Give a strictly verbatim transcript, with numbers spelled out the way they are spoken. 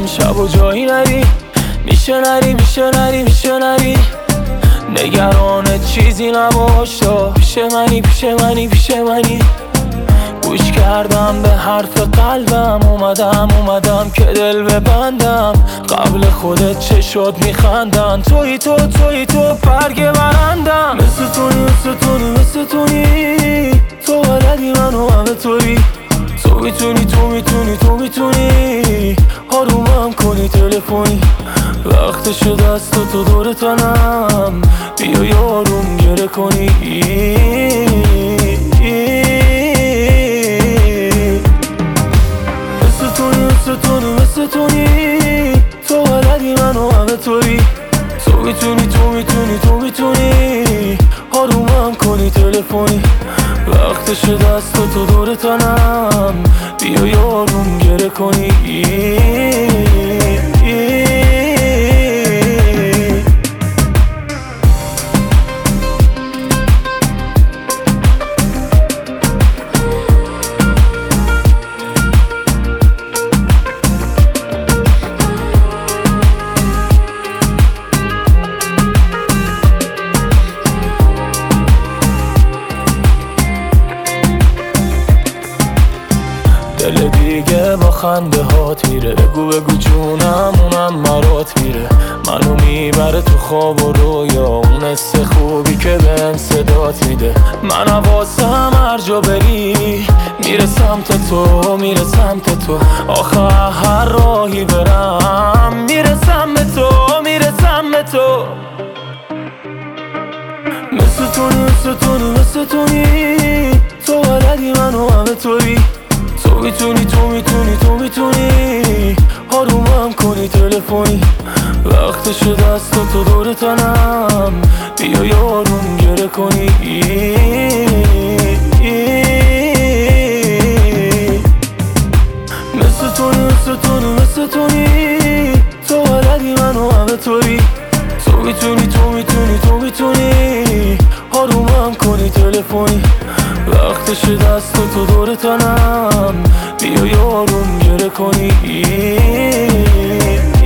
شب و جایی نری، میشه نری میشه نری میشه نری. نگران چیزی نباش تو، پیش منی پیش منی پیش منی. گوش کردم به حرف قلبم، اومدم اومدم که دل ببندم. قبل خودت چه شد میخندن، توی تو توی تو برگ برندم. مثل تونی مثل تونی مثل تونی، تو بلدی منو همه طوری. تو میتونی تو میتونی تو میتونی آرومم کنی تلفنی. وقتشو دست و تو دور تنم، بیا یارم گره کنی. مثل تونی مثل تونی مثل تونی، تو بلدی منو همه طوری. تو میتونی تو میتونی تو میتونی آرومم کنی تلفنی. وقتشو دست و تو دور تنم، بیا یارم گره کنی. دل دیگه با خنده هات میره، بگو بگو جونم اونم مرات میره. منو میبره تو خواب و رویا، اون حس خوبی که بهم صدات میده. من حواسم هر جا بری، میره سمت تو میره سمت تو. آخه هر راهی برم، میرسم به تو میرسم به تو. مثل تونی مثل تونی مثل تونی، تو بلدی منو همه طوری. تو میتونی تو میتونی تو میتونی آرومم کنی تلفنی. وقتشو دست و تو دور تنم، بیا یارم گره کنی. مثل تونی مثل تونی مثل تونی، تو بلدی منو همه طوری. تو میتونی تو میتونی تو میتونی آرومم کنی تلفنی. وقتش دست و تو دور تنم، بیا یارم گره کنی.